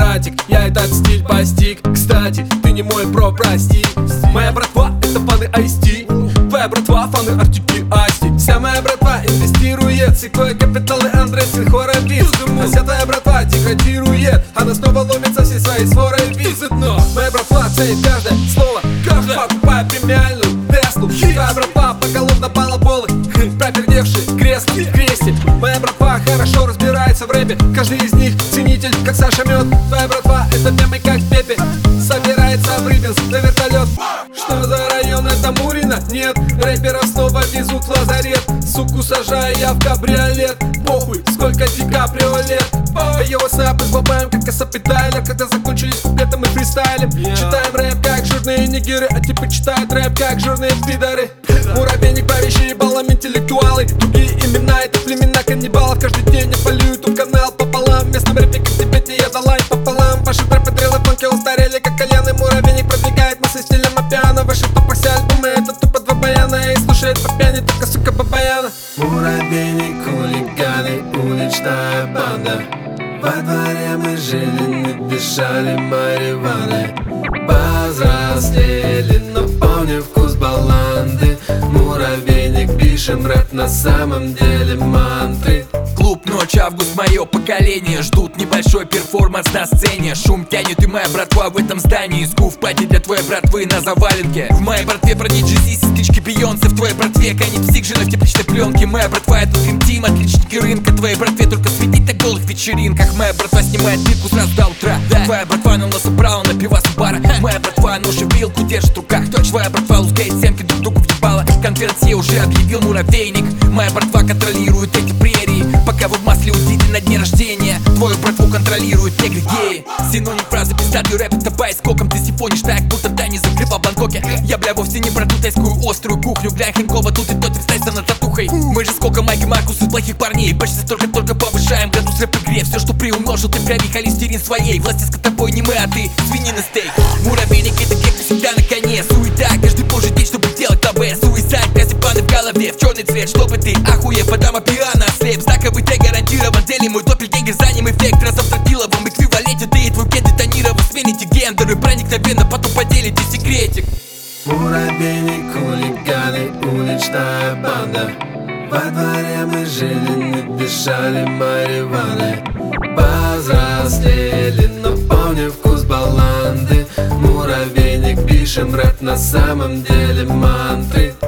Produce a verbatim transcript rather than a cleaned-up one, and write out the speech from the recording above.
братик, я этот стиль постиг. Кстати, ты не мой бро, прости. Моя братва — это фаны Ice-T, твоя братва — фаны Артики Асти. Вся моя братва инвестирует Секвойя Капитал и Андре Сильхора Бит. А вся твоя братва деградирует, она снова ломится всей своей сворой бит. Моя братва ценит каждое слово, каждое, покупая премиальную Теслу. Твоя братва поголовно балаболы, пропердевшие кресло в кресте. Моя братва хорошо разбирается в рэпе, каждый из них ценитель, как Саша Мед. Твоя братва — это мемы, как Пепе, собирается в Рыбинск на вертолет. Что за район, это Мурино? Нет, рэперов снова везут в лазарет. Суку сажаю я в кабриолет, похуй, сколько Ди Каприо лет. Его сапы бабаем, как Асап и Тайлер, когда закончились куплетом и фристайлем. Читаем рэп, как жирные нигеры, а типа читают рэп, как жирные пидоры. Муравейник, правящие баллом интеллектуалы, другие имена — это племена каннибалов. Каждый день я полюю тут канал пополам. В местном рэпе, как в Тибете, я дал лайк пополам. Ваши трэпы, дрелы, фанки устарели, как кальяны. Муравейник продвигает массы стилем опиано. Ваши тупо все альбомы — это тупо два баяна. И слушает по пьяни только, сука, бабаяна. Муравейник, хулиганы, уличная банда. Во дворе мы жили, не дышали марихуаной. Повзрослели, но помню вкус баланды. Муравейник, пишем рэп, на самом деле мантры. Клуб, ночь, август, мое поколение ждут небольшой перформанс на сцене. Шум тянет и моя братва в этом здании. Скуф пати для твоей братвы на заваленке. В моей братве бронит Джи-Зи, сестрички Бейонсе. В твоей братве канит псих, жена в тепличной пленке. Моя братва — это Dream Team, отличники рынка. Твоей братве только светить на голых вечеринках. Моя братва снимает битку сразу до утра. Да. Твоя братва на носу брала на пивас у бара. Моя братва нож и вилку держит в руках. Твоя братва лузгает семки друг другу въебала. Конференции уже объявил муравейник. Моя братва контролирует эти прерии, пока вы в масле удите на дне рождения. Твою братву контролируют негры геи. Синоним фразы пиздатый рэп — это бай скоком. Ты сифонишь так, будто Дани закрыла в Бангкоке. Я, бля, вовсе не про тутайскую острую кухню. Глянь, хренкова, тут и тот встайся над татухой. Мы же сколько Майки Маркус из плохих парней. Почти только-только повышаем градус рэп-игре. Все, что приумножил, ты в крови холестерин своей. Власти с котобой не мы, а ты свинина стейк. Муравейник — это гек, всегда на коне. Суета каждый божий день, чтобы делать АВ. Суицайд, газепаны в голове, в черный цвет, чтобы ты охуев, подама пиано, слеп. Знаковый тег гарантирован, дели мой доппельгенгер за ним эффект. Разовтратиловым эквиваленте ты и твой ген детонирован. Смените гендеры, проникновенно потом поделите секретик. Муравейник, хулиганы, уличная банда. Во дворе мы жили, не дышали марихуаной. Повзрослели, но помню вкус баланды. Муравейник, пишем рэп, на самом деле мантры.